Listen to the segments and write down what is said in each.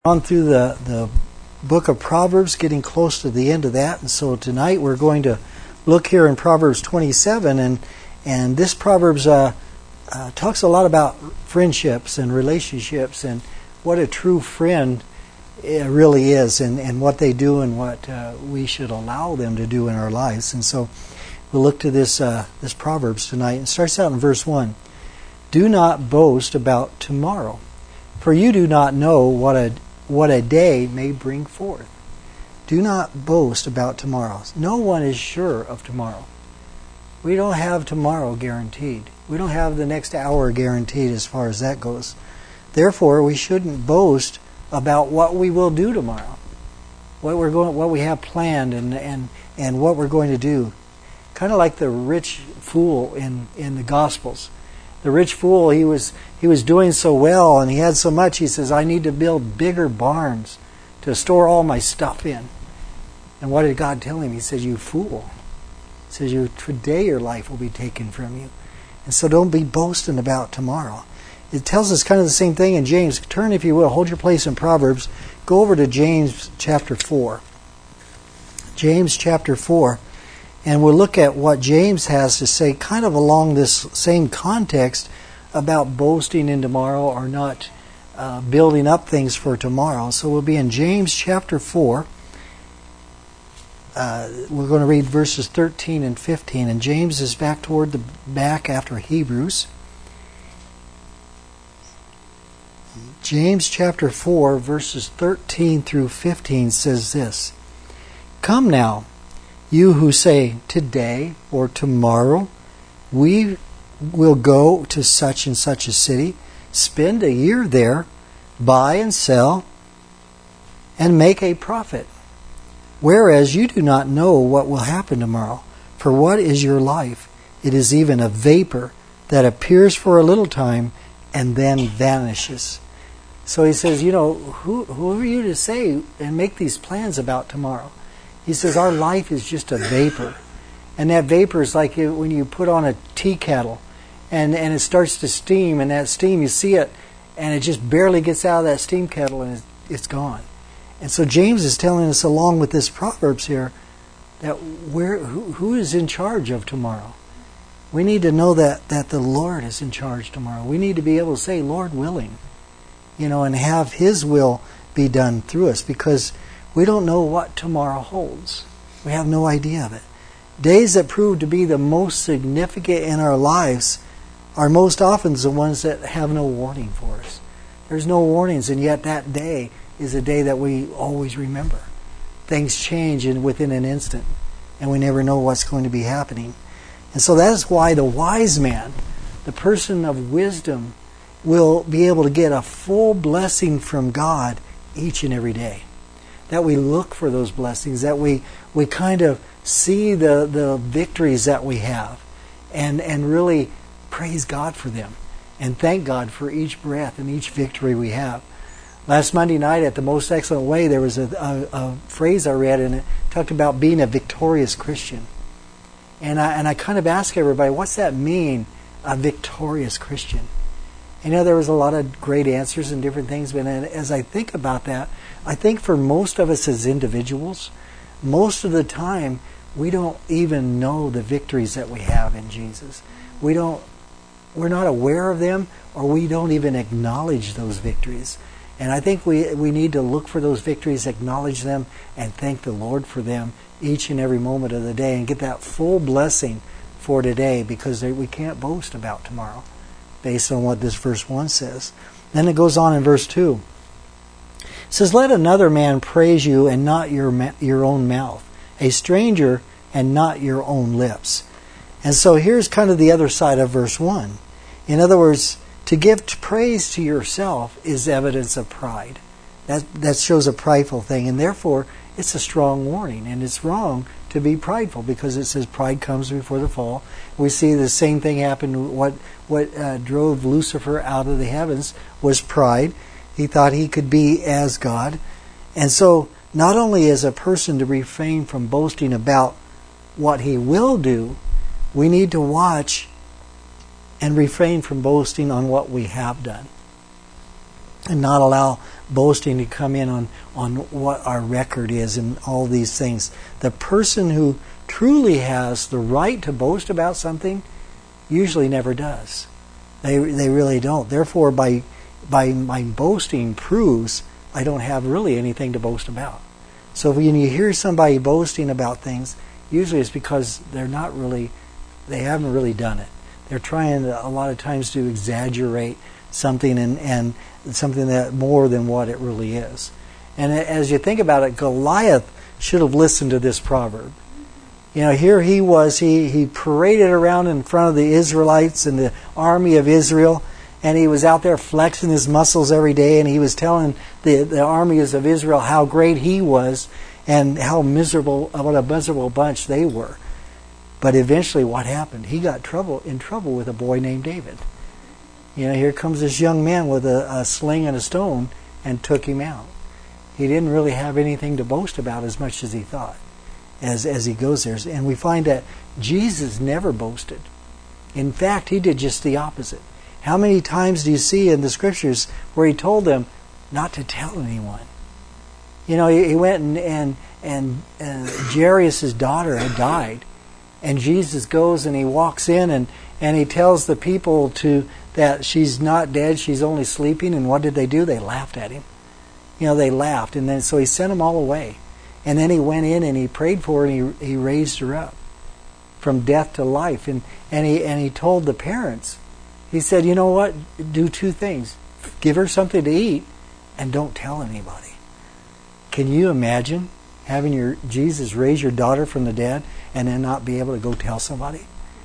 On through the book of Proverbs, getting close to the end of that. And so tonight we're going to look here in Proverbs 27. And this Proverbs talks a lot about friendships and relationships and what a true friend really is and what they do and what we should allow them to do in our lives. And so we'll look to this Proverbs tonight. It starts out in verse 1. Do not boast about tomorrow, for you do not know what a day may bring forth. Do not boast about tomorrow. No one is sure of tomorrow. We don't have tomorrow guaranteed. We don't have the next hour guaranteed as far as that goes. Therefore, we shouldn't boast about what we will do tomorrow, what we have planned, and what we're going to do. Kind of like the rich fool in the Gospels. The rich fool, he was doing so well and he had so much, he says, I need to build bigger barns to store all my stuff in. And what did God tell him? He says, you fool. He says, today your life will be taken from you. And so don't be boasting about tomorrow. It tells us kind of the same thing in James. Turn, if you will, hold your place in Proverbs. Go over to James chapter 4. James chapter 4. And we'll look at what James has to say kind of along this same context about boasting in tomorrow or not building up things for tomorrow. So we'll be in James chapter 4. We're going to read verses 13 and 15. And James is back toward the back after Hebrews. James chapter 4 verses 13 through 15 says this. Come now, you who say, today or tomorrow, we will go to such and such a city, spend a year there, buy and sell, and make a profit. Whereas you do not know what will happen tomorrow. For what is your life? It is even a vapor that appears for a little time and then vanishes. So he says, who are you to say and make these plans about tomorrow? He says our life is just a vapor. And that vapor is like when you put on a tea kettle and it starts to steam, and that steam, you see it, and it just barely gets out of that steam kettle and it's gone. And so James is telling us along with this Proverbs here that who is in charge of tomorrow? We need to know that the Lord is in charge tomorrow. We need to be able to say, Lord willing, and have His will be done through us, because we don't know what tomorrow holds. We have no idea of it. Days that prove to be the most significant in our lives are most often the ones that have no warning for us. There's no warnings, and yet that day is a day that we always remember. Things change within an instant, and we never know what's going to be happening. And so that is why the wise man, the person of wisdom, will be able to get a full blessing from God each and every day. That we look for those blessings, that we kind of see the victories that we have and really praise God for them and thank God for each breath and each victory we have. Last Monday night at the Most Excellent Way, there was a phrase I read, and it talked about being a victorious Christian. And I kind of asked everybody, what's that mean, a victorious Christian? There was a lot of great answers and different things, but as I think about that, I think for most of us as individuals, most of the time, we don't even know the victories that we have in Jesus. We're not aware of them, or we don't even acknowledge those victories. And I think we need to look for those victories, acknowledge them, and thank the Lord for them each and every moment of the day, and get that full blessing for today, because we can't boast about tomorrow, based on what this verse 1 says. Then it goes on in verse 2. It says, let another man praise you and not your own mouth, a stranger and not your own lips. And so here's kind of the other side of verse 1. In other words, to give praise to yourself is evidence of pride. That shows a prideful thing, and therefore it's a strong warning. And it's wrong to be prideful, because it says pride comes before the fall. We see the same thing happen. What drove Lucifer out of the heavens was pride. He thought he could be as God. And so not only is a person to refrain from boasting about what he will do, we need to watch and refrain from boasting on what we have done. and not allow boasting to come in on what our record is and all these things. The person who truly has the right to boast about something usually never does. They really don't. Therefore, by my boasting proves I don't have really anything to boast about. So when you hear somebody boasting about things, usually it's because they haven't really done it. They're trying a lot of times to exaggerate something and something that more than what it really is. And as you think about it, Goliath should have listened to this proverb. Here he was, he paraded around in front of the Israelites and the army of Israel, and he was out there flexing his muscles every day, and he was telling the armies of Israel how great he was and what a miserable bunch they were. But eventually what happened? He got in trouble with a boy named David. Here comes this young man with a sling and a stone and took him out. He didn't really have anything to boast about as much as he thought as he goes there. And we find that Jesus never boasted. In fact, he did just the opposite. How many times do you see in the scriptures where he told them not to tell anyone? He went and Jairus' daughter had died. And Jesus goes and he walks in and he tells the people that she's not dead, she's only sleeping. And what did they do? They laughed at him. They laughed. And then so he sent them all away. And then he went in and he prayed for her and he raised her up from death to life. And he told the parents, he said, you know what? Do two things. Give her something to eat and don't tell anybody. Can you imagine having your Jesus raise your daughter from the dead and then not be able to go tell somebody?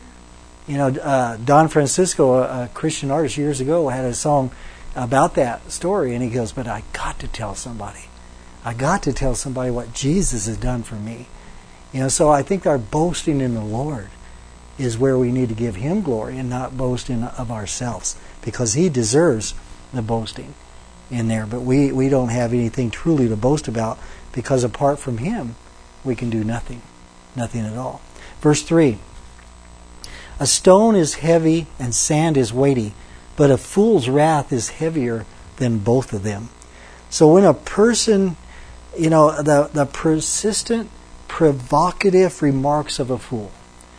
Don Francisco, a Christian artist years ago, had a song about that story, and he goes, but I got to tell somebody. I got to tell somebody what Jesus has done for me. So I think our boasting in the Lord is where we need to give Him glory and not boasting of ourselves, because He deserves the boasting in there. But we don't have anything truly to boast about, because apart from Him, we can do nothing. Nothing at all. Verse 3. A stone is heavy and sand is weighty, but a fool's wrath is heavier than both of them. So when a person, the persistent, provocative remarks of a fool,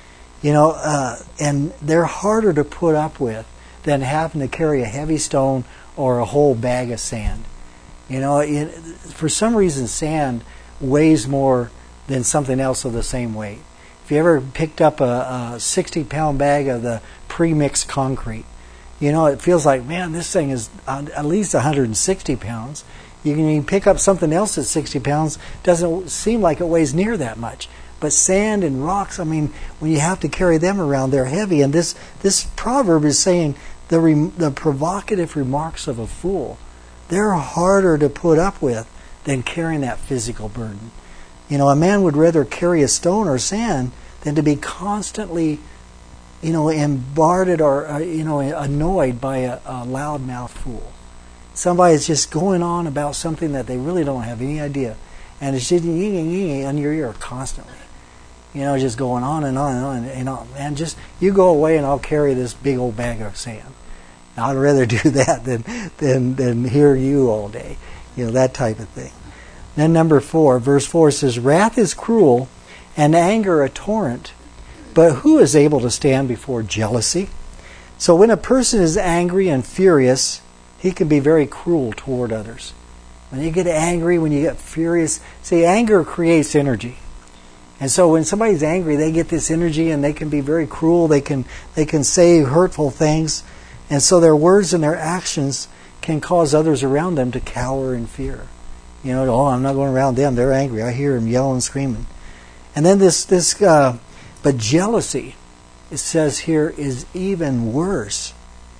and they're harder to put up with than having to carry a heavy stone or a whole bag of sand. For some reason, sand weighs more than something else of the same weight. If you ever picked up a 60-pound bag of the pre-mixed concrete, it feels like, man, this thing is at least 160 pounds. You can pick up something else that's 60 pounds, doesn't seem like it weighs near that much. But sand and rocks, when you have to carry them around, they're heavy. And this proverb is saying the provocative remarks of a fool, they're harder to put up with than carrying that physical burden. A man would rather carry a stone or sand than to be constantly, bombarded or, annoyed by a loudmouth fool. Somebody is just going on about something that they really don't have any idea. And it's just on your ear constantly. Just going on and on and on. And just, you go away and I'll carry this big old bag of sand. I'd rather do that than hear you all day. That type of thing. Then number 4, verse 4 says, wrath is cruel and anger a torrent, but who is able to stand before jealousy? So when a person is angry and furious, he can be very cruel toward others. When you get angry, when you get furious, see, anger creates energy. And so when somebody's angry, they get this energy and they can be very cruel. They can say hurtful things. And so their words and their actions can cause others around them to cower in fear. I'm not going around them. They're angry. I hear them yelling, screaming. And then but jealousy, it says here, is even worse.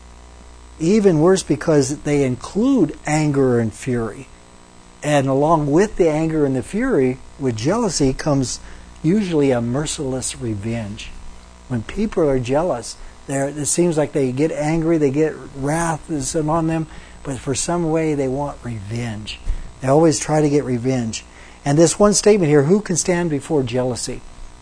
Even worse because they include anger and fury. And along with the anger and the fury, with jealousy comes usually a merciless revenge. When people are jealous, it seems like they get angry, they get wrath is on them, but for some way they want revenge. They always try to get revenge. And this one statement here, who can stand before jealousy,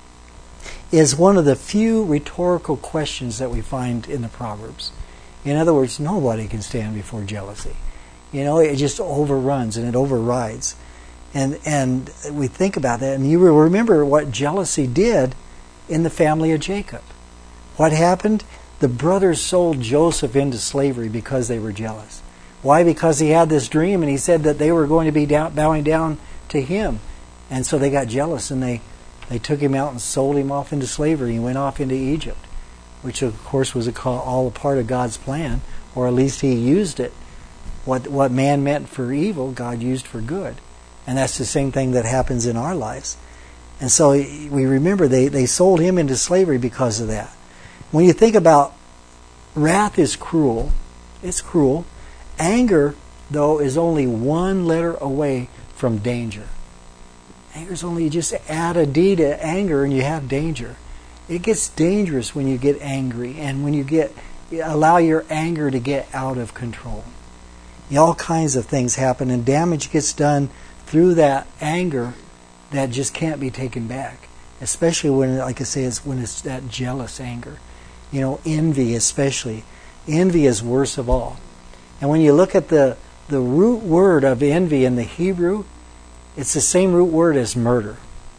is one of the few rhetorical questions that we find in the Proverbs. In other words, nobody can stand before jealousy. It just overruns and it overrides. And we think about that, and you will remember what jealousy did in the family of Jacob. What happened? The brothers sold Joseph into slavery because they were jealous. Why? Because he had this dream, and he said that they were going to be bowing down to him. And so they got jealous, and they took him out and sold him off into slavery. He went off into Egypt, which of course was all a part of God's plan, or at least he used it. What man meant for evil, God used for good. And that's the same thing that happens in our lives. And so we remember they sold him into slavery because of that. When you think about wrath is cruel, it's cruel. Anger, though, is only one letter away from danger. Anger's only, just add a D to anger and you have danger. It gets dangerous when you get angry and when you allow your anger to get out of control. All kinds of things happen, and damage gets done through that anger that just can't be taken back. Especially when, like I say, when it's that jealous anger. Envy especially. Envy is worst of all. And when you look at the root word of envy in the Hebrew, it's the same root word as murder.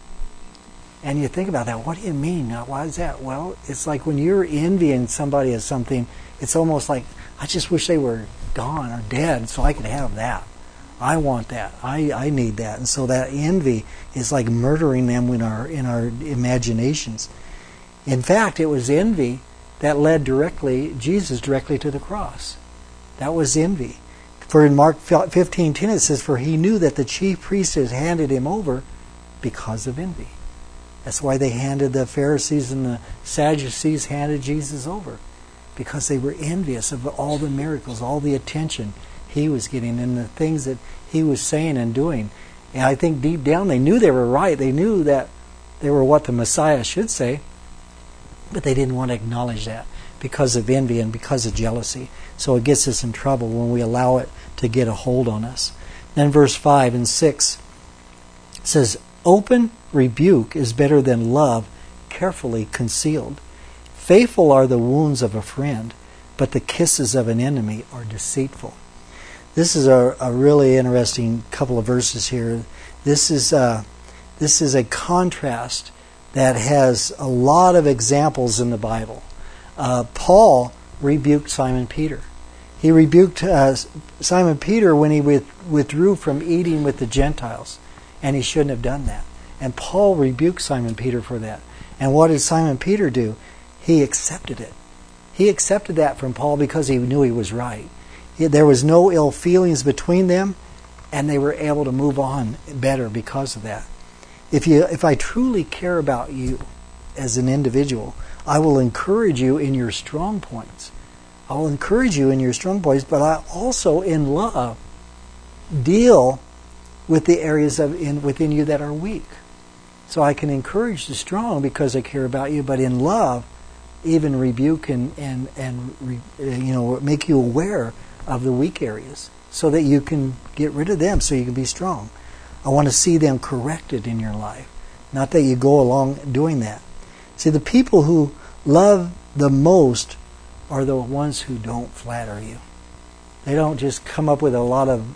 And you think about that. What do you mean? Why is that? Well, it's like when you're envying somebody of something, it's almost like, I just wish they were gone or dead so I could have that. I want that. I need that. And so that envy is like murdering them in our imaginations. In fact, it was envy that led Jesus directly to the cross. That was envy. For in Mark 15:10 it says, "For he knew that the chief priests had handed him over because of envy." That's why the Pharisees and the Sadducees handed Jesus over. Because they were envious of all the miracles, all the attention he was getting, and the things that he was saying and doing. And I think deep down they knew they were right. They knew that they were what the Messiah should say, but they didn't want to acknowledge that because of envy and because of jealousy. So it gets us in trouble when we allow it to get a hold on us. Then verse 5 and 6 says, "Open rebuke is better than love carefully concealed. Faithful are the wounds of a friend, but the kisses of an enemy are deceitful." This is a really interesting couple of verses here. This is a contrast that has a lot of examples in the Bible. Paul rebuked Simon Peter. He rebuked Simon Peter when he withdrew from eating with the Gentiles, and he shouldn't have done that. And Paul rebuked Simon Peter for that. And what did Simon Peter do? He accepted it. He accepted that from Paul because he knew he was right. There was no ill feelings between them, and they were able to move on better because of that. If I truly care about you as an individual, I will encourage you in your strong points. I will encourage you in your strong points, but I also, in love, deal with the areas within you that are weak. So I can encourage the strong because I care about you, but in love, even rebuke and make you aware of the weak areas so that you can get rid of them so you can be strong. I want to see them corrected in your life, not that you go along doing that. See, the people who love the most are the ones who don't flatter you. They don't just come up with a lot of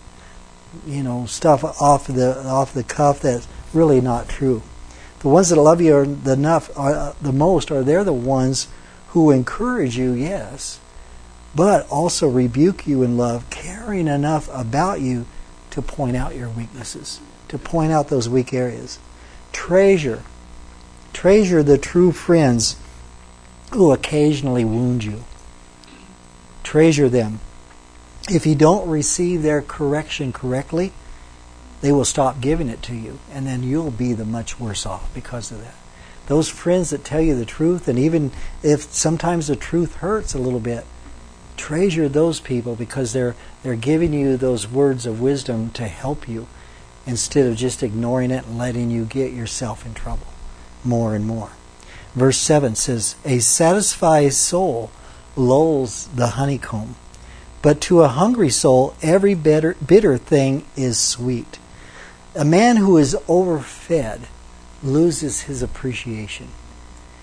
stuff off the cuff that's really not true. The ones that love you the most they're the ones who encourage you, yes, but also rebuke you in love, caring enough about you to point out your weaknesses, to point out those weak areas. Treasure the true friends who occasionally wound you. Treasure them. If you don't receive their correction correctly, they will stop giving it to you, and then you'll be the much worse off because of that. Those friends that tell you the truth, and even if sometimes the truth hurts a little bit, treasure those people because they're giving you those words of wisdom to help you instead of just ignoring it and letting you get yourself in trouble more and more. Verse 7 says, "A satisfied soul lulls the honeycomb, but to a hungry soul every bitter thing is sweet." A man who is overfed loses his appreciation.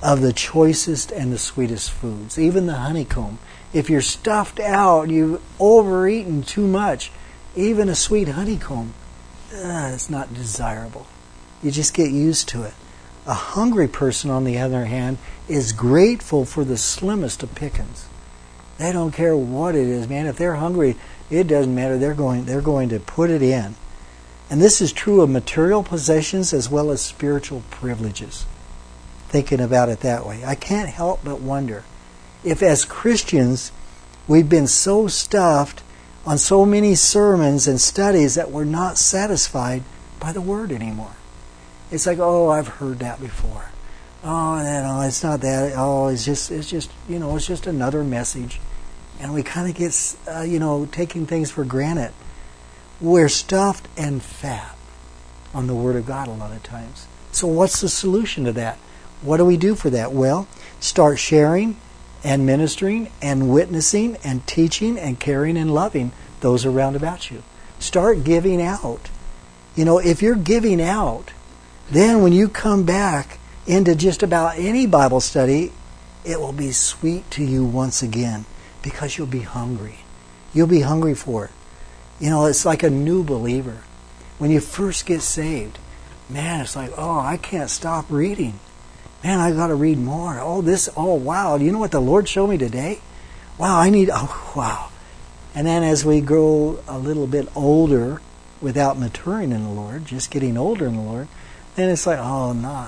of the choicest and the sweetest foods, even the honeycomb. If you're stuffed out, you've overeaten too much, even a sweet honeycomb, it's not desirable. You just get used to it. A hungry person, on the other hand, is grateful for the slimmest of pickings. They don't care what it is, man. If they're hungry, it doesn't matter. They're going to put it in. And this is true of material possessions as well as spiritual privileges. Thinking about it that way, I can't help but wonder if as Christians we've been so stuffed on so many sermons and studies that we're not satisfied by the Word anymore. It's like, oh, I've heard that before. Oh, no, it's not that. Oh, it's just another message. And we kind of get, taking things for granted. We're stuffed and fat on the Word of God a lot of times. So what's the solution to that? What do we do for that? Well, start sharing and ministering and witnessing and teaching and caring and loving those around about you. Start giving out. If you're giving out, then when you come back into just about any Bible study, it will be sweet to you once again because you'll be hungry. You'll be hungry for it. It's like a new believer. When you first get saved, man, it's like, oh, I can't stop reading. Man, I got to read more. Oh, wow. You know what the Lord showed me today? Wow, wow. And then as we grow a little bit older without maturing in the Lord, just getting older in the Lord, then it's like, oh, no,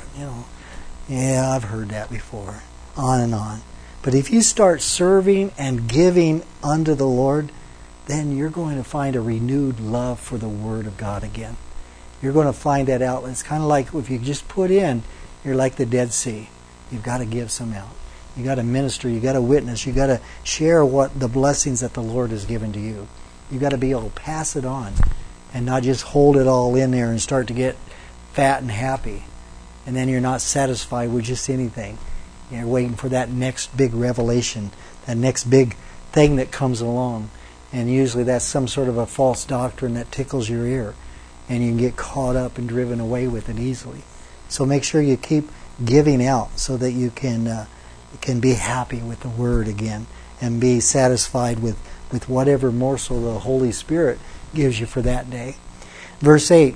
yeah, I've heard that before. On and on. But if you start serving and giving unto the Lord, then you're going to find a renewed love for the Word of God again. You're going to find that out. It's kind of like if you just put in, you're like the Dead Sea. You've got to give some out. You've got to minister. You've got to witness. You've got to share what the blessings that the Lord has given to you. You've got to be able to pass it on and not just hold it all in there and start to get fat and happy. And then you're not satisfied with just anything. You're waiting for that next big revelation, that next big thing that comes along. And usually that's some sort of a false doctrine that tickles your ear. And you can get caught up and driven away with it easily. So make sure you keep giving out so that you can be happy with the Word again and be satisfied with whatever morsel the Holy Spirit gives you for that day. Verse 8,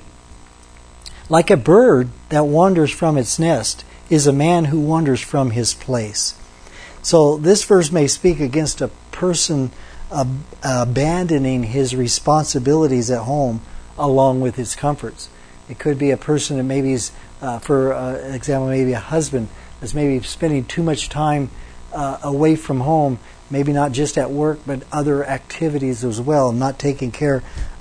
like a bird that wanders from its nest is a man who wanders from his place. So this verse may speak against a person abandoning his responsibilities at home along with his comforts. It could be a person that maybe is, for example, maybe a husband that's maybe spending too much time away from home, maybe not just at work, but other activities as well, not taking care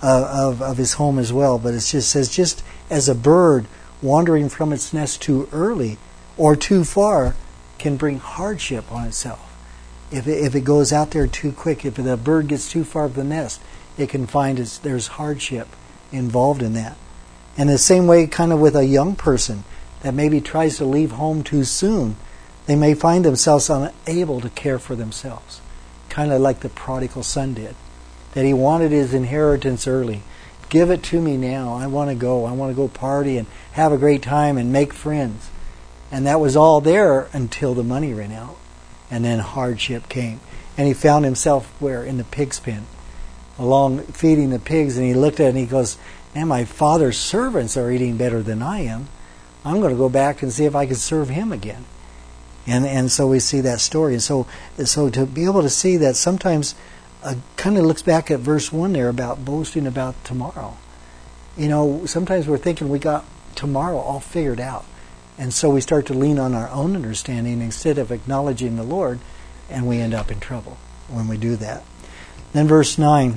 of his home as well. But it just says, just as a bird wandering from its nest too early or too far can bring hardship on itself. If it goes out there too quick, if the bird gets too far from the nest, it can find there's hardship involved in that. And the same way kind of with a young person that maybe tries to leave home too soon, they may find themselves unable to care for themselves. Kind of like the prodigal son did. That he wanted his inheritance early. Give it to me now. I want to go. I want to go party and have a great time and make friends. And that was all there until the money ran out. And then hardship came. And he found himself where? In the pig's pen. Along feeding the pigs. And he looked at it and he goes, man, my father's servants are eating better than I am. I'm going to go back and see if I can serve him again. And so we see that story. And so to be able to see that sometimes kind of looks back at verse 1 there about boasting about tomorrow. Sometimes we're thinking we got tomorrow all figured out. And so we start to lean on our own understanding instead of acknowledging the Lord, and we end up in trouble when we do that. Then verse 9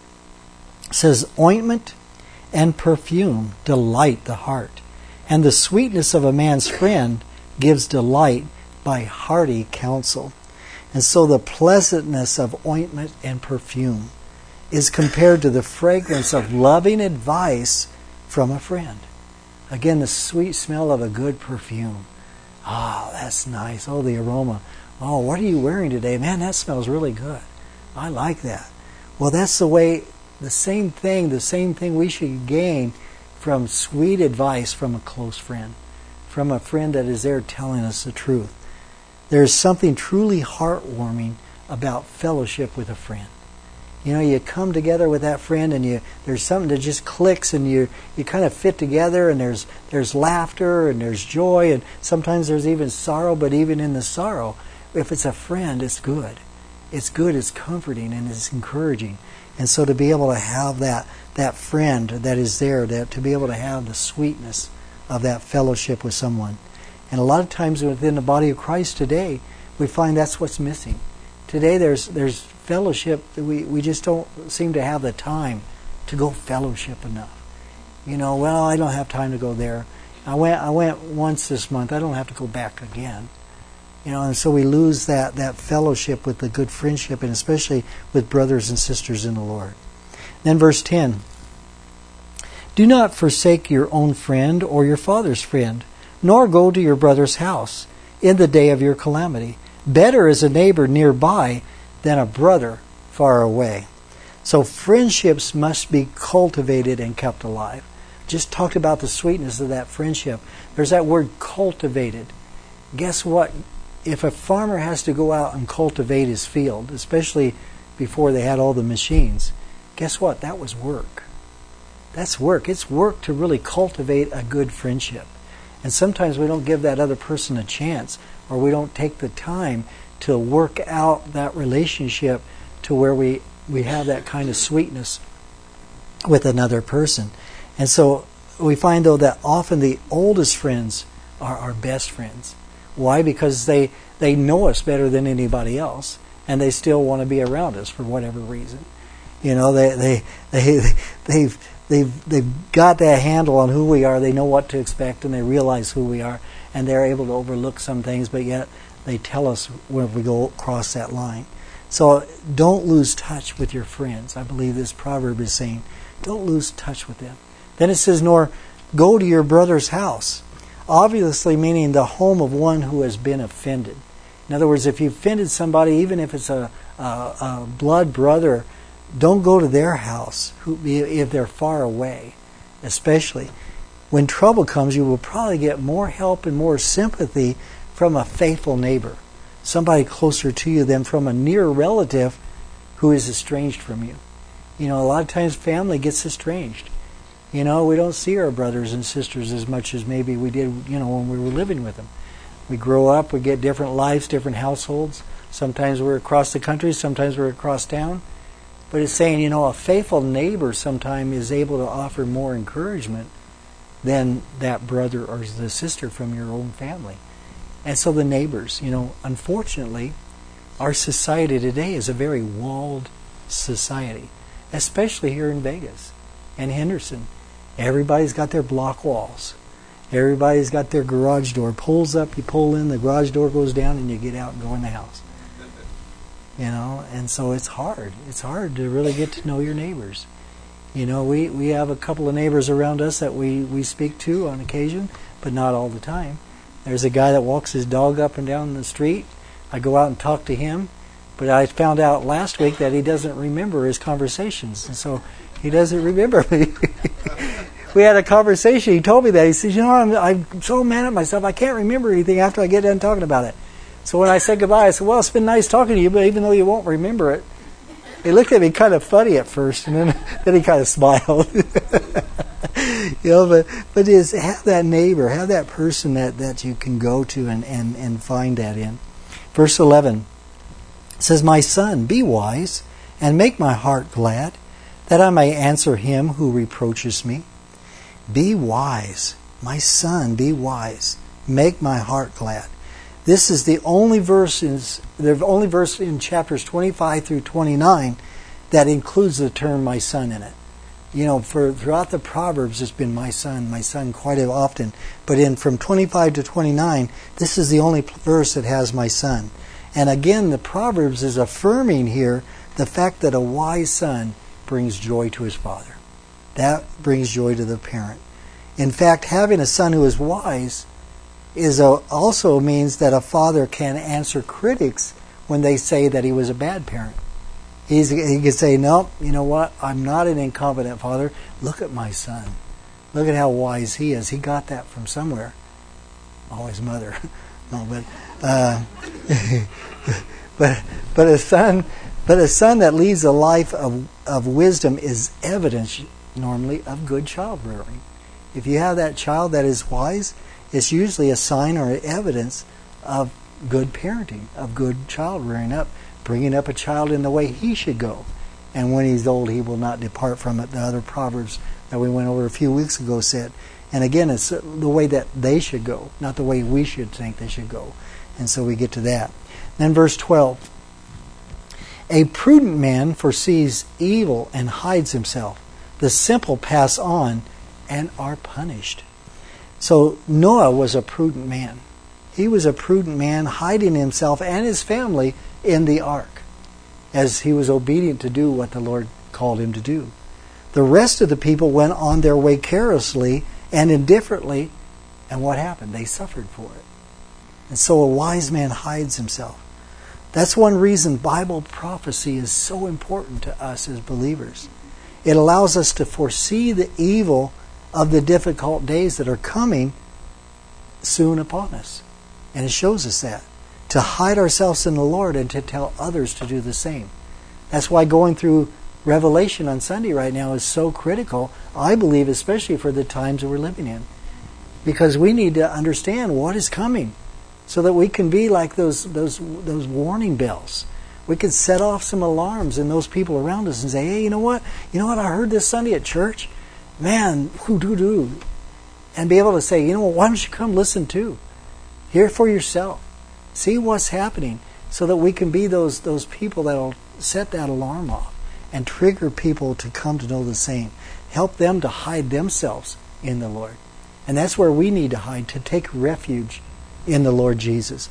says, ointment and perfume delight the heart, and the sweetness of a man's friend gives delight by hearty counsel. And so the pleasantness of ointment and perfume is compared to the fragrance of loving advice from a friend. Again, the sweet smell of a good perfume. Oh, that's nice. Oh, the aroma. Oh, what are you wearing today? Man, that smells really good. I like that. Well, that's the same thing we should gain from sweet advice from a close friend, from a friend that is there telling us the truth. There's something truly heartwarming about fellowship with a friend. You know, you come together with that friend and there's something that just clicks, and you kind of fit together, and there's laughter and there's joy, and sometimes there's even sorrow, but even in the sorrow, if it's a friend, it's good. It's good, it's comforting, and it's encouraging. And so to be able to have that friend that is there, to be able to have the sweetness of that fellowship with someone. And a lot of times within the body of Christ today, we find that's what's missing. Today there's fellowship that we just don't seem to have the time to go fellowship enough. You know, well, I don't have time to go there. I went once this month. I don't have to go back again. You know, and so we lose that fellowship with the good friendship, and especially with brothers and sisters in the Lord. Then verse 10. Do not forsake your own friend or your father's friend, nor go to your brother's house in the day of your calamity. Better is a neighbor nearby than a brother far away. So friendships must be cultivated and kept alive. Just talked about the sweetness of that friendship. There's that word cultivated. Guess what? If a farmer has to go out and cultivate his field, especially before they had all the machines, guess what? That was work. That's work. It's work to really cultivate a good friendship. And sometimes we don't give that other person a chance, or we don't take the time to work out that relationship to where we have that kind of sweetness with another person. And so we find, though, that often the oldest friends are our best friends. Why? Because they know us better than anybody else, and they still want to be around us for whatever reason. You know, they've got that handle on who we are. They know what to expect, and they realize who we are, and they're able to overlook some things, but yet they tell us when we go across that line. So don't lose touch with your friends. I believe this proverb is saying, don't lose touch with them. Then it says, nor go to your brother's house. Obviously meaning the home of one who has been offended. In other words, if you offended somebody, even if it's a blood brother, don't go to their house if they're far away. Especially when trouble comes, you will probably get more help and more sympathy from a faithful neighbor, somebody closer to you than from a near relative who is estranged from you. You know, a lot of times family gets estranged. You know, we don't see our brothers and sisters as much as maybe we did, you know, when we were living with them. We grow up, we get different lives, different households. Sometimes we're across the country, sometimes we're across town. But it's saying, you know, a faithful neighbor sometimes is able to offer more encouragement than that brother or the sister from your own family. And so the neighbors, you know, unfortunately, our society today is a very walled society, especially here in Vegas and Henderson. Everybody's got their block walls. Everybody's got their garage door. Pulls up, you pull in, the garage door goes down, and you get out and go in the house. You know, and so it's hard. It's hard to really get to know your neighbors. You know, we have a couple of neighbors around us that we speak to on occasion, but not all the time. There's a guy that walks his dog up and down the street. I go out and talk to him, but I found out last week that he doesn't remember his conversations, and so he doesn't remember me. We had a conversation. He told me that. He says, you know, I'm so mad at myself. I can't remember anything after I get done talking about it. So when I said goodbye, I said, well, it's been nice talking to you, but even though you won't remember it, he looked at me kind of funny at first, and then he kind of smiled. You know, but is have that neighbor, have that person that you can go to and find that in. Verse 11 says, my son, be wise, and make my heart glad, that I may answer him who reproaches me. Be wise, my son, be wise. Make my heart glad. This is the only verse in chapters 25 through 29 that includes the term my son in it. You know, throughout the Proverbs, it's been my son quite often. But from 25 to 29, this is the only verse that has my son. And again, the Proverbs is affirming here the fact that a wise son brings joy to his father. That brings joy to the parent. In fact, having a son who is wise also means that a father can answer critics when they say that he was a bad parent. He can say, no, you know what? I'm not an incompetent father. Look at my son. Look at how wise he is. He got that from somewhere. always mother. No, but a son that leads a life of wisdom is evidence normally of good child rearing. If you have that child that is wise, it's usually a sign or evidence of good parenting, of good child rearing up, bringing up a child in the way he should go. And when he's old, he will not depart from it. The other Proverbs that we went over a few weeks ago said. And again, it's the way that they should go, not the way we should think they should go. And so we get to that. Then verse 12. A prudent man foresees evil and hides himself. The simple pass on and are punished. So Noah was a prudent man. He was a prudent man, hiding himself and his family in the ark, as he was obedient to do what the Lord called him to do. The rest of the people went on their way carelessly and indifferently, and what happened? They suffered for it. And so a wise man hides himself. That's one reason Bible prophecy is so important to us as believers. It allows us to foresee the evil of the difficult days that are coming soon upon us. And it shows us that. To hide ourselves in the Lord and to tell others to do the same. That's why going through Revelation on Sunday right now is so critical, I believe, especially for the times that we're living in. Because we need to understand what is coming so that we can be like those warning bells. We can set off some alarms in those people around us and say, hey, you know what? You know what I heard this Sunday at church? Man, who-doo-doo. And be able to say, you know what, why don't you come listen too? Hear for yourself. See what's happening so that we can be those people that will set that alarm off and trigger people to come to know the same. Help them to hide themselves in the Lord. And that's where we need to hide, to take refuge in the Lord Jesus.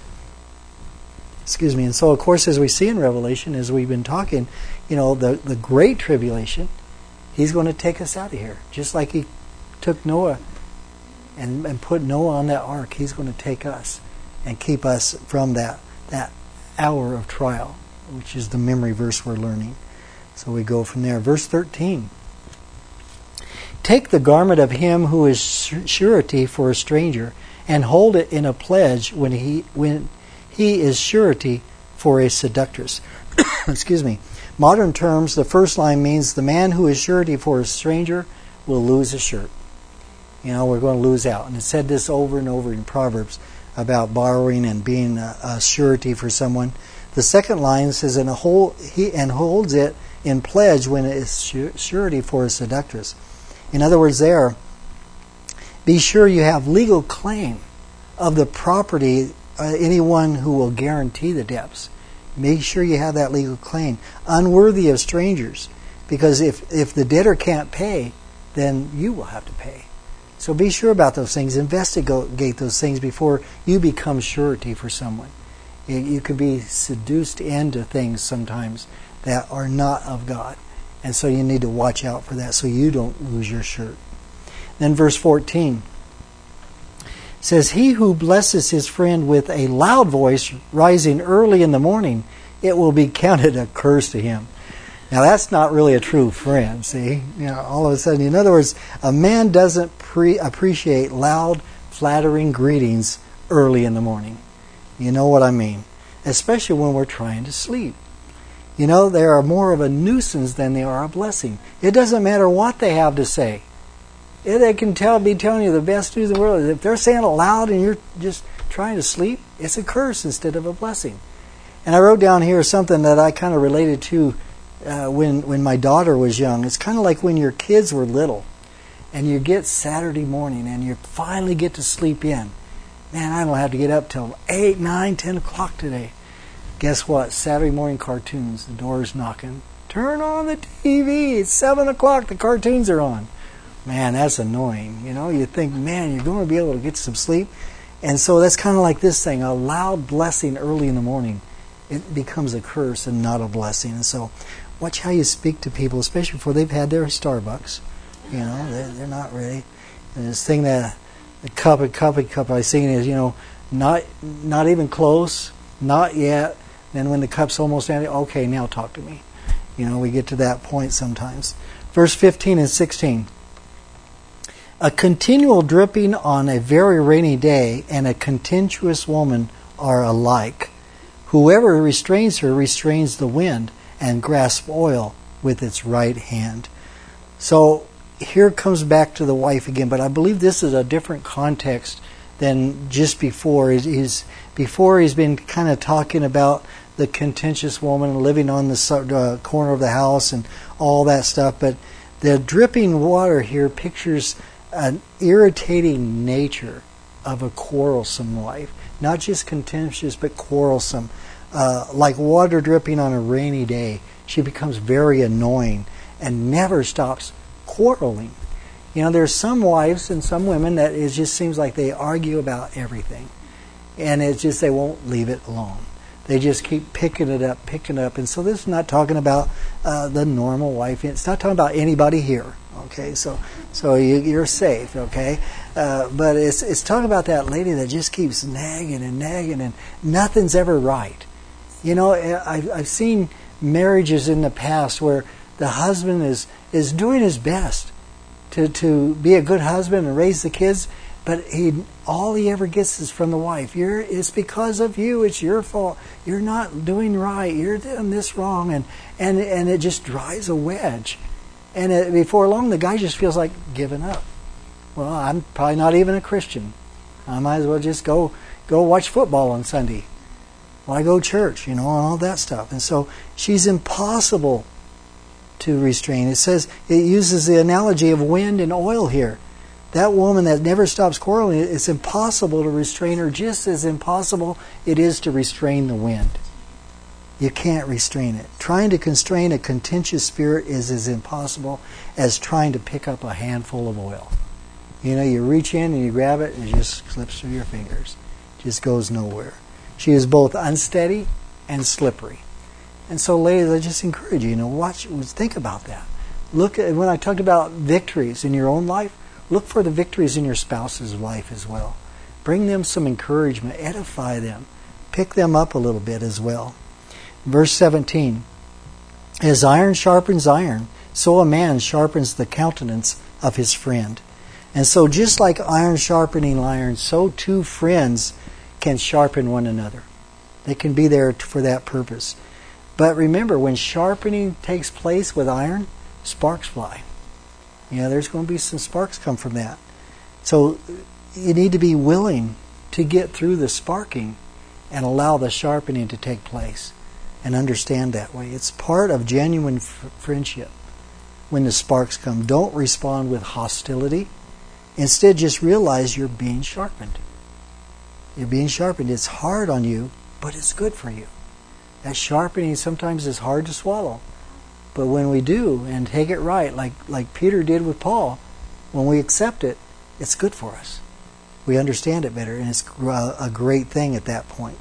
Excuse me. And so, of course, as we see in Revelation, as we've been talking, the great tribulation, He's going to take us out of here. Just like He took Noah and put Noah on that ark, He's going to take us and keep us from that hour of trial, which is the memory verse we're learning. So we go from there. Verse 13. Take the garment of him who is surety for a stranger, and hold it in a pledge when he is surety for a seductress. Excuse me. Modern terms, the first line means the man who is surety for a stranger will lose his shirt. We're going to lose out. And it said this over and over in Proverbs about borrowing and being a surety for someone. The second line says, and holds it in pledge when it is surety for a seductress. In other words, be sure you have legal claim of the property, anyone who will guarantee the debts. Make sure you have that legal claim. Unworthy of strangers. Because if the debtor can't pay, then you will have to pay. So be sure about those things. Investigate those things before you become surety for someone. You can be seduced into things sometimes that are not of God. And so you need to watch out for that so you don't lose your shirt. Then verse 14 says, he who blesses his friend with a loud voice rising early in the morning, it will be counted a curse to him. Now that's not really a true friend, see? All of a sudden, in other words, a man doesn't appreciate loud, flattering greetings early in the morning. You know what I mean? Especially when we're trying to sleep. They are more of a nuisance than they are a blessing. It doesn't matter what they have to say. They can be telling you the best news in the world. If they're saying it loud and you're just trying to sleep, it's a curse instead of a blessing. And I wrote down here something that I kind of related to when my daughter was young. It's kind of like when your kids were little and you get Saturday morning and you finally get to sleep in. Man, I don't have to get up till 8, 9, 10 o'clock today. Guess what? Saturday morning cartoons. The door's knocking. Turn on the TV. It's 7 o'clock. The cartoons are on. Man, that's annoying. You think, man, you're going to be able to get some sleep. And so that's kind of like this thing. A loud blessing early in the morning, it becomes a curse and not a blessing. And so watch how you speak to people, especially before they've had their Starbucks. They're not ready. And this thing that the cup I sing is, not even close, not yet. Then when the cup's almost empty, okay, now talk to me. We get to that point sometimes. Verse 15 and 16. A continual dripping on a very rainy day and a contentious woman are alike. Whoever restrains her restrains the wind and grasps oil with its right hand. So here comes back to the wife again, but I believe this is a different context than just before. Before he's been kind of talking about the contentious woman living on the corner of the house and all that stuff, but the dripping water here pictures an irritating nature of a quarrelsome wife. Not just contentious, but quarrelsome. Like water dripping on a rainy day, she becomes very annoying and never stops quarreling. You know, there's some wives and some women that it just seems like they argue about everything. And it's just they won't leave it alone. They just keep picking it up. And so this is not talking about the normal wife. It's not talking about anybody here. Okay, so you're safe. Okay, but it's talking about that lady that just keeps nagging and nothing's ever right. You know, I've seen marriages in the past where the husband is doing his best to be a good husband and raise the kids, but all he ever gets is from the wife. It's because of you. It's your fault. You're not doing right. You're doing this wrong, and it just drives a wedge. And before long, the guy just feels like giving up. Well, I'm probably not even a Christian. I might as well just go watch football on Sunday. Why go to church, and all that stuff. And so she's impossible to restrain. It uses the analogy of wind and oil here. That woman that never stops quarreling, it's impossible to restrain her, just as impossible it is to restrain the wind. You can't restrain it. Trying to constrain a contentious spirit is as impossible as trying to pick up a handful of oil. You reach in and you grab it and it just slips through your fingers. It just goes nowhere. She is both unsteady and slippery. And so, ladies, I just encourage you, think about that. Look at, when I talked about victories in your own life, look for the victories in your spouse's life as well. Bring them some encouragement. Edify them. Pick them up a little bit as well. Verse 17, as iron sharpens iron, so a man sharpens the countenance of his friend. And so just like iron sharpening iron, so two friends can sharpen one another. They can be there for that purpose. But remember, when sharpening takes place with iron, sparks fly. There's going to be some sparks come from that. So you need to be willing to get through the sparking and allow the sharpening to take place. And understand that way. It's part of genuine friendship when the sparks come. Don't respond with hostility. Instead, just realize you're being sharpened. You're being sharpened. It's hard on you, but it's good for you. That sharpening sometimes is hard to swallow. But when we do and take it right, like Peter did with Paul, when we accept it, it's good for us. We understand it better, and it's a great thing at that point.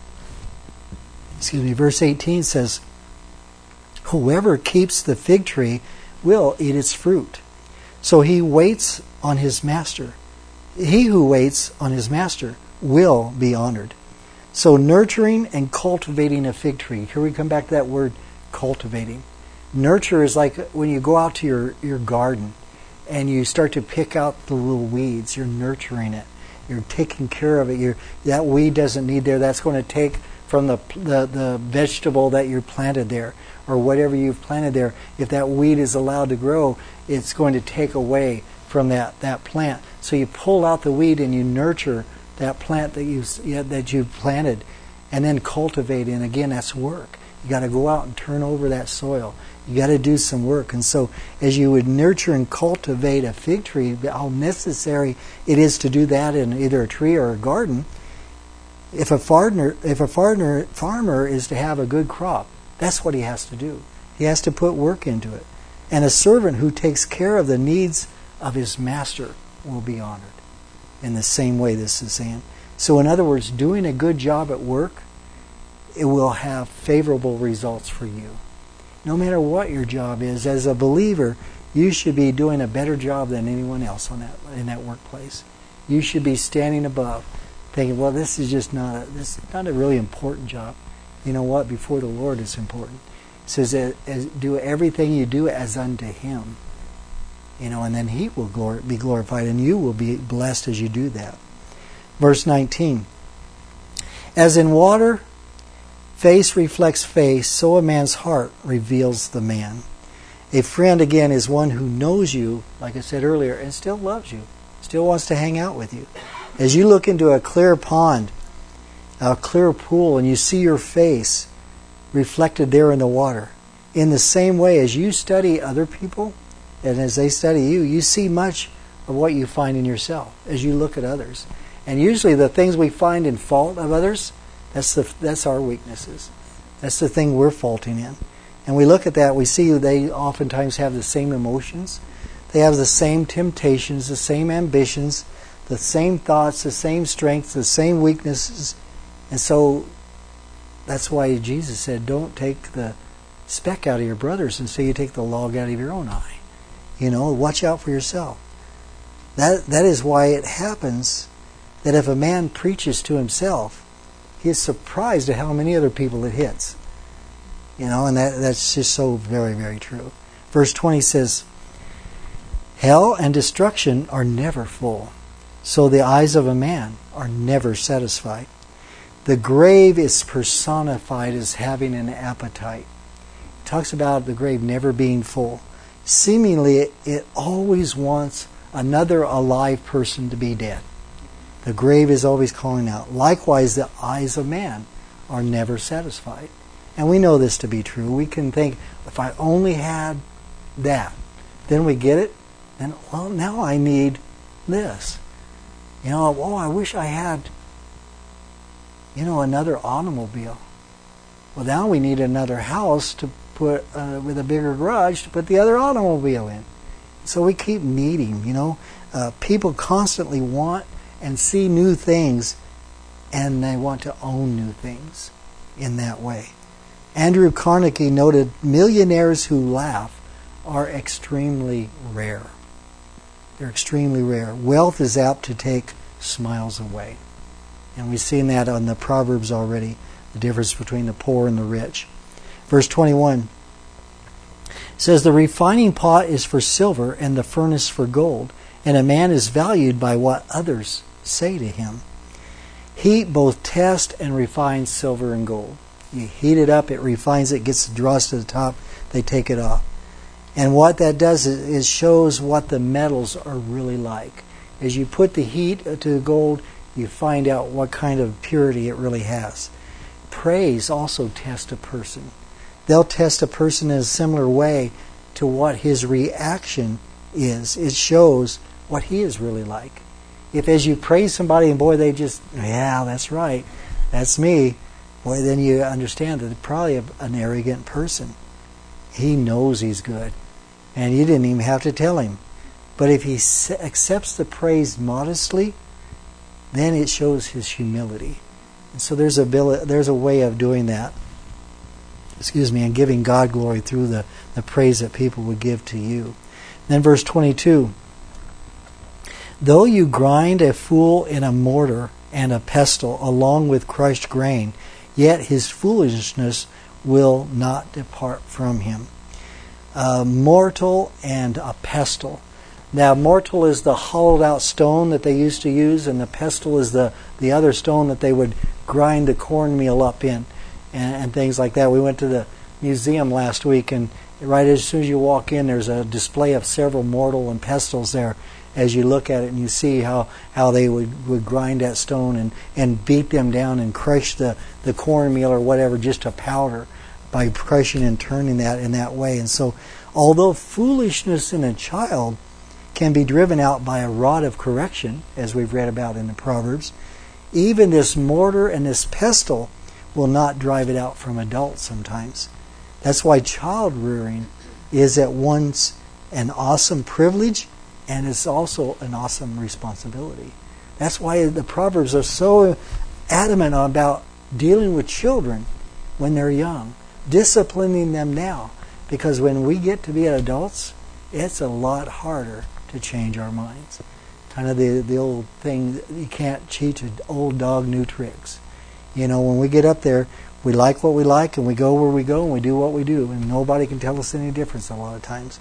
Verse 18 says, whoever keeps the fig tree will eat its fruit. So he waits on his master. He who waits on his master will be honored. So nurturing and cultivating a fig tree. Here we come back to that word, cultivating. Nurture is like when you go out to your garden and you start to pick out the little weeds. You're nurturing it. You're taking care of it. That weed doesn't need there. That's going to take from the vegetable that you planted there, or whatever you've planted there. If that weed is allowed to grow, it's going to take away from that plant. So you pull out the weed and you nurture that plant that you've planted, and then cultivate. And again, that's work. You got to go out and turn over that soil. You got to do some work. And so, as you would nurture and cultivate a fig tree, how necessary it is to do that in either a tree or a garden. If a farmer is to have a good crop, that's what he has to do. He has to put work into it. And a servant who takes care of the needs of his master will be honored. In the same way this is saying. So in other words, doing a good job at work, it will have favorable results for you. No matter what your job is, as a believer, you should be doing a better job than anyone else in that workplace. You should be standing above, thinking, well, this is not a really important job. You know what? Before the Lord, it's important. It says, do everything you do as unto Him. And then He will be glorified, and you will be blessed as you do that. Verse 19. As in water, face reflects face, so a man's heart reveals the man. A friend, again, is one who knows you, like I said earlier, and still loves you, still wants to hang out with you. As you look into a clear pond, a clear pool, and you see your face reflected there in the water, in the same way as you study other people, and as they study you, you see much of what you find in yourself as you look at others. And usually the things we find in fault of others, that's our weaknesses. That's the thing we're faulting in. And we look at that, we see they oftentimes have the same emotions. They have the same temptations, the same ambitions, the same thoughts, the same strengths, the same weaknesses. And so that's why Jesus said, don't take the speck out of your brother's until you take the log out of your own eye. Watch out for yourself. That is why it happens that if a man preaches to himself, he is surprised at how many other people it hits. And that's just so very, very true. Verse 20 says, hell and destruction are never full, so the eyes of a man are never satisfied. The grave is personified as having an appetite. It talks about the grave never being full. Seemingly, it always wants another alive person to be dead. The grave is always calling out. Likewise, the eyes of man are never satisfied. And we know this to be true. We can think, if I only had that, then we get it, then, now I need this. I wish I had, another automobile. Well, now we need another house to put, with a bigger garage, to put the other automobile in. So we keep needing, people constantly want and see new things, and they want to own new things in that way. Andrew Carnegie noted, millionaires who laugh are extremely rare. They're extremely rare. Wealth is apt to take smiles away. And we've seen that on the Proverbs already, the difference between the poor and the rich. Verse 21 says, the refining pot is for silver and the furnace for gold, and a man is valued by what others say to him. Heat both test and refine silver and gold. You heat it up, it refines it, gets draws to the top, they take it off. And what that does is shows what the metals are really like. As you put the heat to the gold, you find out what kind of purity it really has. Praise also tests a person. They'll test a person in a similar way to what his reaction is. It shows what he is really like. If as you praise somebody and boy, they just, yeah, that's right, that's me, boy, then you understand that they're probably an arrogant person. He knows he's good. And you didn't even have to tell him. But if he accepts the praise modestly, then it shows his humility. And so there's a way of doing that. And giving God glory through the praise that people would give to you. Then verse 22. Though you grind a fool in a mortar and a pestle along with crushed grain, yet his foolishness will not depart from him. A mortar and a pestle. Now, mortar is the hollowed out stone that they used to use, and the pestle is the other stone that they would grind the cornmeal up in, and things like that. We went to the museum last week, and right as soon as you walk in, there's a display of several mortar and pestles there. As you look at it and you see how they would grind that stone and beat them down and crush the cornmeal or whatever just to powder by crushing and turning that in that way. And so, although foolishness in a child can be driven out by a rod of correction, as we've read about in the Proverbs, even this mortar and this pestle will not drive it out from adults sometimes. That's why child rearing is at once an awesome privilege and it's also an awesome responsibility. That's why the Proverbs are so adamant about dealing with children when they're young, disciplining them now. Because when we get to be adults, it's a lot harder to change our minds. Kind of the old thing, you can't teach an old dog new tricks. When we get up there, we like what we like and we go where we go and we do what we do. And nobody can tell us any difference a lot of times.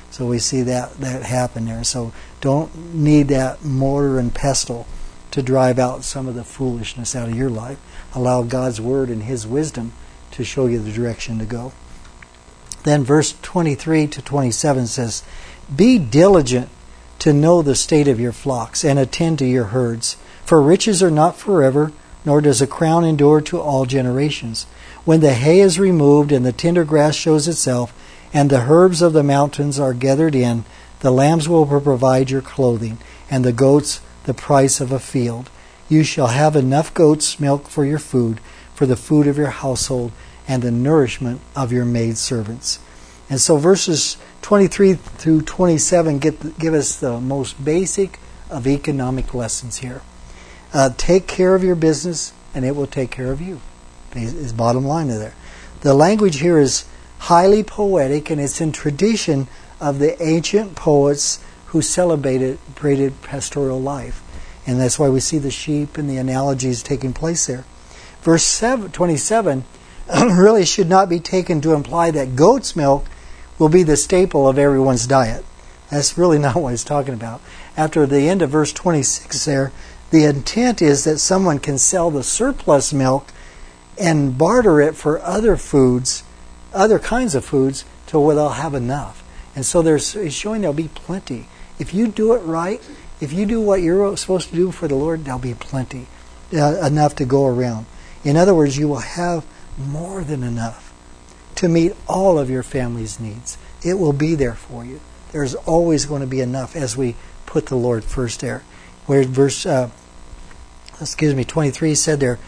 So we see that happen there. So don't need that mortar and pestle to drive out some of the foolishness out of your life. Allow God's Word and His wisdom to show you the direction to go. Then verse 23 to 27 says, "Be diligent to know the state of your flocks, and attend to your herds. For riches are not forever, nor does a crown endure to all generations. When the hay is removed, and the tender grass shows itself, and the herbs of the mountains are gathered in, the lambs will provide your clothing, and the goats the price of a field. You shall have enough goats' milk for your food, for the food of your household, and the nourishment of your maidservants." And so verses 23 through 27 give us the most basic of economic lessons here. Take care of your business, and it will take care of you. Is bottom line there. The language here is highly poetic, and it's in tradition of the ancient poets who celebrated pastoral life. And that's why we see the sheep and the analogies taking place there. Verse 27 really should not be taken to imply that goat's milk will be the staple of everyone's diet. That's really not what he's talking about. After the end of verse 26 there, the intent is that someone can sell the surplus milk and barter it for other foods, other kinds of foods, till where they'll have enough. And so he's showing there'll be plenty. If you do it right, if you do what you're supposed to do for the Lord, there'll be plenty, enough to go around. In other words, you will have more than enough to meet all of your family's needs. It will be there for you. There's always going to be enough as we put the Lord first there. Where verse 23 said there,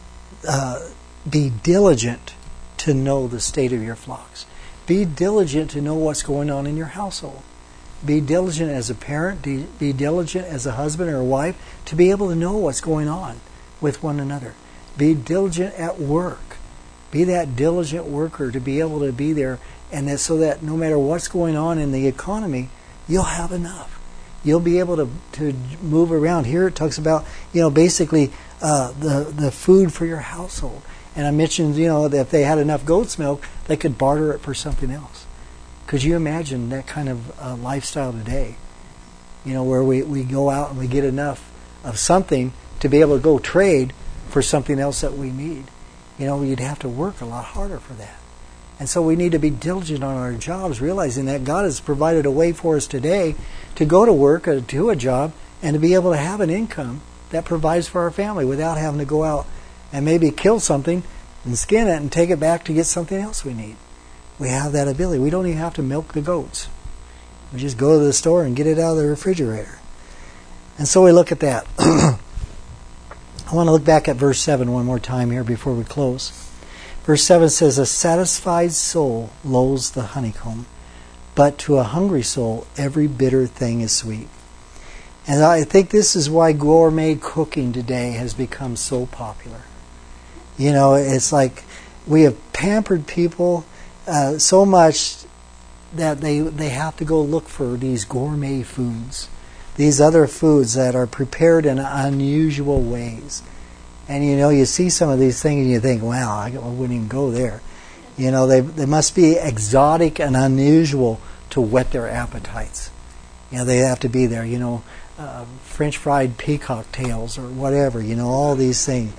be diligent to know the state of your flocks. Be diligent to know what's going on in your household. Be diligent as a parent, be diligent as a husband or a wife to be able to know what's going on with one another. Be diligent at work. Be that diligent worker to be able to be there, and that so that no matter what's going on in the economy, you'll have enough. You'll be able to move around. Here it talks about, basically the food for your household. And I mentioned, that if they had enough goat's milk, they could barter it for something else. Could you imagine that kind of lifestyle today? Where we go out and we get enough of something to be able to go trade for something else that we need. You'd have to work a lot harder for that. And so we need to be diligent on our jobs, realizing that God has provided a way for us today to go to work, or to a job, and to be able to have an income that provides for our family without having to go out and maybe kill something and skin it and take it back to get something else we need. We have that ability. We don't even have to milk the goats. We just go to the store and get it out of the refrigerator. And so we look at that. I want to look back at verse 7 one more time here before we close. Verse 7 says, "A satisfied soul loathes the honeycomb, but to a hungry soul every bitter thing is sweet." And I think this is why gourmet cooking today has become so popular. It's like we have pampered people so much that they have to go look for these gourmet foods, these other foods that are prepared in unusual ways. And you see some of these things and you think, wow, I wouldn't even go there. They must be exotic and unusual to whet their appetites. They have to be there, French fried peacock tails or whatever, all these things,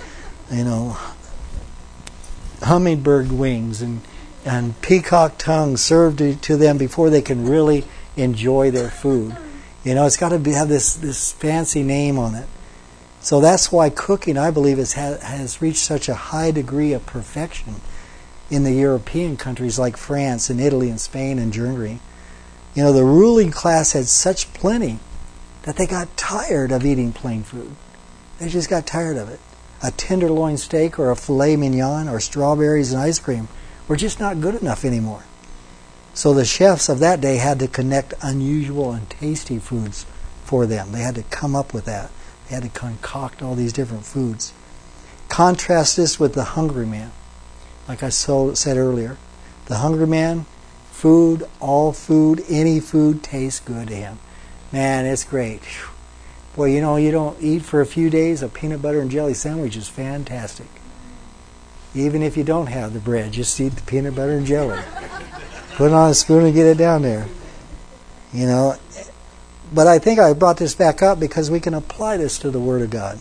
hummingbird wings and peacock tongues served to them before they can really enjoy their food. It's got to have this fancy name on it. So that's why cooking, I believe, has reached such a high degree of perfection in the European countries like France and Italy and Spain and Germany. The ruling class had such plenty that they got tired of eating plain food. They just got tired of it. A tenderloin steak or a filet mignon or strawberries and ice cream were just not good enough anymore. So the chefs of that day had to connect unusual and tasty foods for them. They had to come up with that. They had to concoct all these different foods. Contrast this with the hungry man. Like I said earlier, the hungry man, food, all food, any food tastes good to him. Man, it's great. Boy, you don't eat for a few days, a peanut butter and jelly sandwich is fantastic. Even if you don't have the bread, just eat the peanut butter and jelly. Put it on a spoon and get it down there. You know, but I think I brought this back up because we can apply this to the Word of God.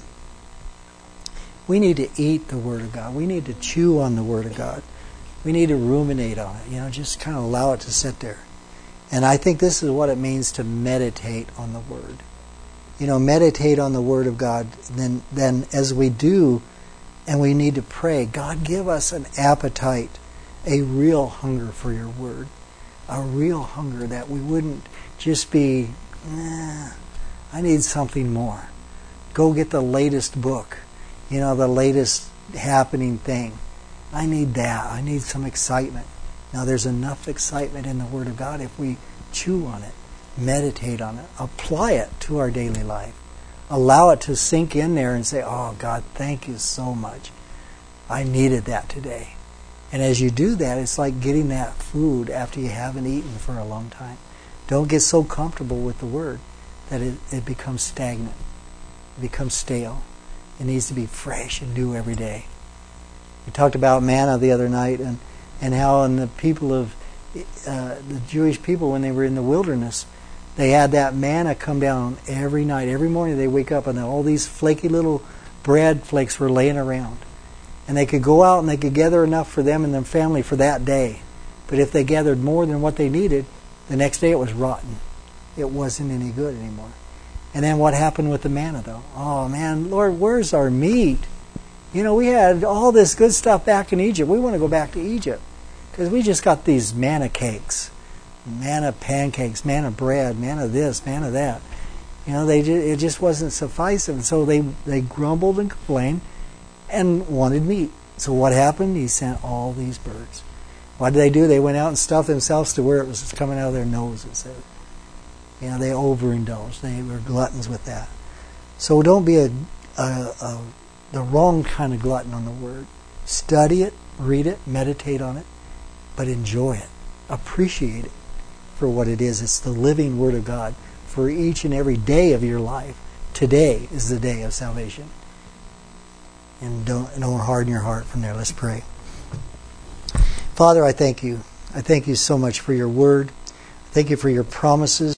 We need to eat the Word of God. We need to chew on the Word of God. We need to ruminate on it. You know, just kind of allow it to sit there. And I think this is what it means to meditate on the Word. You know, meditate on the Word of God. Then as we do, and we need to pray, God, give us an appetite, a real hunger for your Word. A real hunger that we wouldn't just be, I need something more. Go get the latest book. You know, the latest happening thing. I need that. I need some excitement. Now, there's enough excitement in the Word of God if we chew on it, meditate on it, apply it to our daily life. Allow it to sink in there and say, oh, God, thank you so much. I needed that today. And as you do that, it's like getting that food after you haven't eaten for a long time. Don't get so comfortable with the Word that it becomes stagnant. It becomes stale. It needs to be fresh and new every day. We talked about manna the other night and how in the people of the Jewish people, when they were in the wilderness, they had that manna come down every night. Every morning they wake up and all these flaky little bread flakes were laying around. And they could go out and they could gather enough for them and their family for that day. But if they gathered more than what they needed, the next day it was rotten. It wasn't any good anymore. And then what happened with the manna, though? Oh, man, Lord, where's our meat? You know, we had all this good stuff back in Egypt. We want to go back to Egypt because we just got these manna cakes, manna pancakes, manna bread, manna this, manna that. You know, it just wasn't sufficing. So they grumbled and complained and wanted meat. So what happened? He sent all these birds. What did they do? They went out and stuffed themselves to where it was coming out of their nose, it said. You know, they overindulged. They were gluttons with that. So don't be the wrong kind of glutton on the Word. Study it, read it, meditate on it, but enjoy it. Appreciate it for what it is. It's the living Word of God for each and every day of your life. Today is the day of salvation. And don't harden your heart from there. Let's pray. Father, I thank you. I thank you so much for your Word. I thank you for your promises.